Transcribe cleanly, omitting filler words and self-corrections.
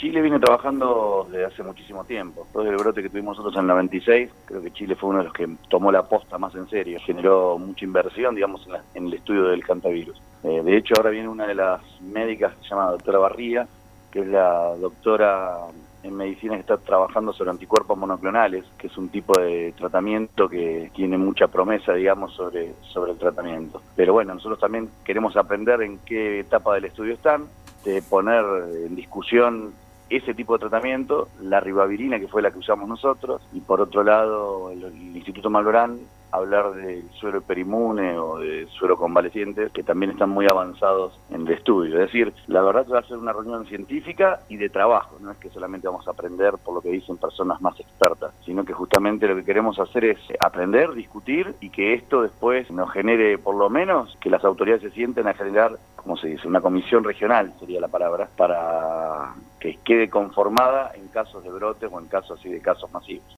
Chile viene trabajando desde hace muchísimo tiempo. Después del brote que tuvimos nosotros en el 96, creo que Chile fue uno de los que tomó la posta más en serio. Generó mucha inversión, digamos, en el estudio del hantavirus. De hecho, ahora viene una de las médicas que se llama doctora Barría, que es la doctora en medicina que está trabajando sobre anticuerpos monoclonales, que es un tipo de tratamiento que tiene mucha promesa, digamos, sobre el tratamiento. Pero bueno, nosotros también queremos aprender en qué etapa del estudio están, de poner en discusión ese tipo de tratamiento, la ribavirina, que fue la que usamos nosotros, y por otro lado el Instituto Malbrán, hablar del suero hiperinmune o de suero convaleciente, que también están muy avanzados en el estudio. Es decir, la verdad que va a ser una reunión científica y de trabajo, no es que solamente vamos a aprender por lo que dicen personas más expertas, sino que justamente lo que queremos hacer es aprender, discutir y que esto después nos genere, por lo menos, que las autoridades se sienten a generar, como se dice, una comisión regional, sería la palabra, para que quede conformada en casos de brotes o en casos así de casos masivos.